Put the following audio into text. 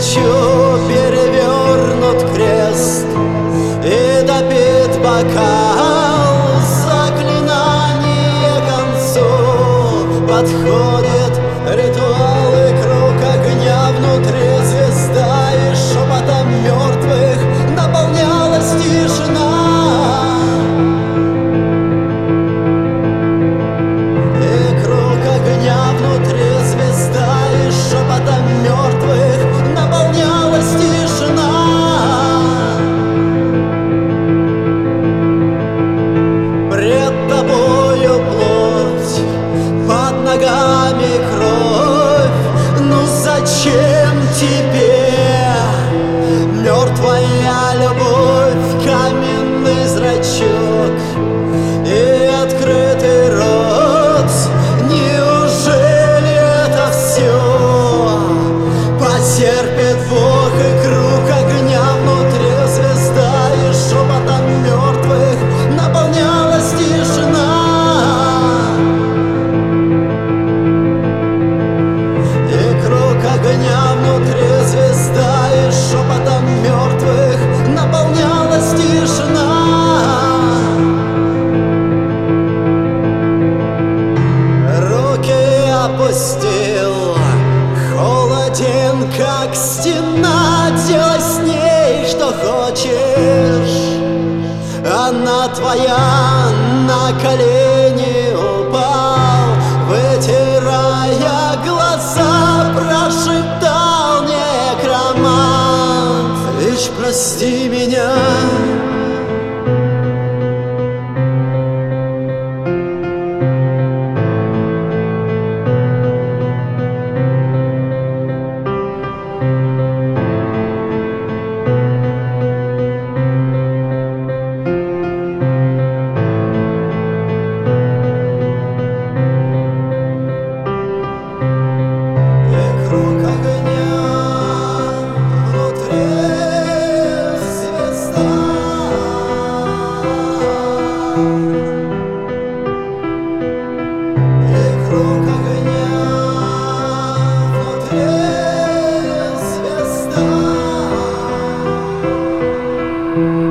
плечу перевернут крест и допит бокал. Заклинание к концу подходит ритуал, и круг огня внутри звезда, и шепотом мертвых наполнялась тишина. И круг огня внутри звезда, и шепотом мертвых наполнялась тишина. Пред тобою плоть, под ногами кровь. Ну зачем тебе мертвая любовь, каменный зрачок и открытый рот? Неужели это все потерпит Бог? И круг огня внутри звезда, и шепотом мертвых наполнялась тишина. И круг огня внутри звезда, и шепотом мертвых наполнялась тишина. Руки опустил, холоден, как стена. Делай с ней, что хочешь. Она твоя, на колени упал, вытирая глаза, прошептал некромант: лишь прости меня. Круг огня внутри звезда, и круг огня внутри звезда.